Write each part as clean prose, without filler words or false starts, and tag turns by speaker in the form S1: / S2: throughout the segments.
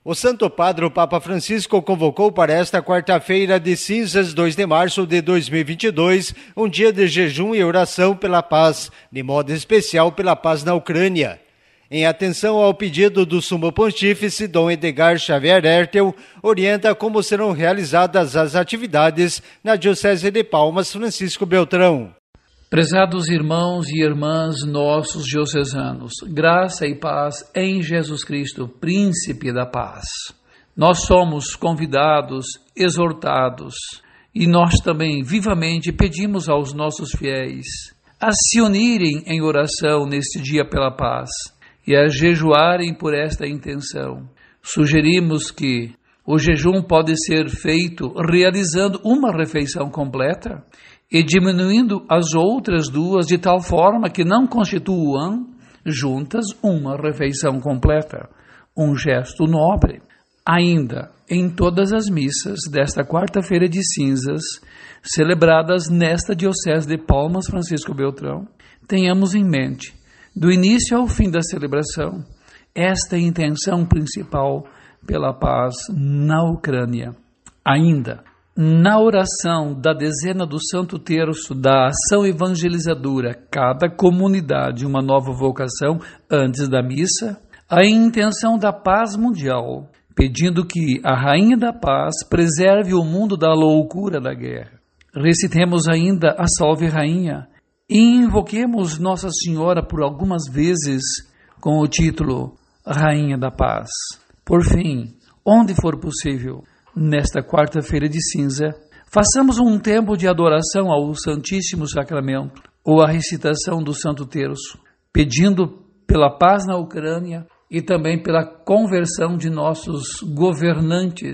S1: O Santo Padre, o Papa Francisco, convocou para esta quarta-feira de cinzas, 2 de março de 2022, um dia de jejum e oração pela paz, de modo especial pela paz na Ucrânia. Em atenção ao pedido do Sumo Pontífice, Dom Edgar Xavier Hertel orienta como serão realizadas as atividades na Diocese de Palmas Francisco Beltrão.
S2: Prezados irmãos e irmãs nossos diocesanos, graça e paz em Jesus Cristo, Príncipe da Paz. Nós somos convidados, exortados e nós também vivamente pedimos aos nossos fiéis a se unirem em oração neste dia pela paz e a jejuarem por esta intenção. Sugerimos que o jejum pode ser feito realizando uma refeição completa e diminuindo as outras duas de tal forma que não constituam juntas uma refeição completa, um gesto nobre. Ainda, em todas as missas desta quarta-feira de cinzas, celebradas nesta Diocese de Palmas Francisco Beltrão, tenhamos em mente, do início ao fim da celebração, esta intenção principal pela paz na Ucrânia. Ainda, na oração da dezena do Santo Terço da ação evangelizadora, cada comunidade uma nova vocação antes da missa, a intenção da paz mundial, pedindo que a Rainha da Paz preserve o mundo da loucura da guerra. Recitemos ainda a Salve Rainha e invoquemos Nossa Senhora por algumas vezes com o título Rainha da Paz. Por fim, onde for possível, nesta quarta-feira de cinza, façamos um tempo de adoração ao Santíssimo Sacramento ou a recitação do Santo Terço, pedindo pela paz na Ucrânia e também pela conversão de nossos governantes,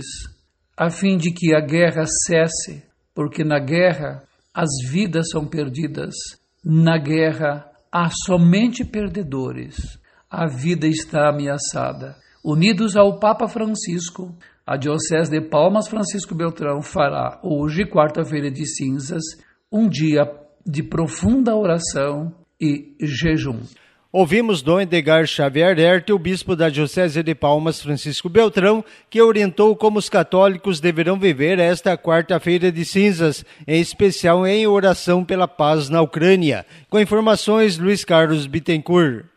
S2: a fim de que a guerra cesse, porque na guerra as vidas são perdidas, na guerra há somente perdedores, a vida está ameaçada. Unidos ao Papa Francisco, a Diocese de Palmas Francisco Beltrão fará hoje, quarta-feira de cinzas, um dia de profunda oração e jejum.
S1: Ouvimos Dom Edgar Xavier Hertel, bispo da Diocese de Palmas Francisco Beltrão, que orientou como os católicos deverão viver esta quarta-feira de cinzas, em especial em oração pela paz na Ucrânia. Com informações, Luiz Carlos Bittencourt.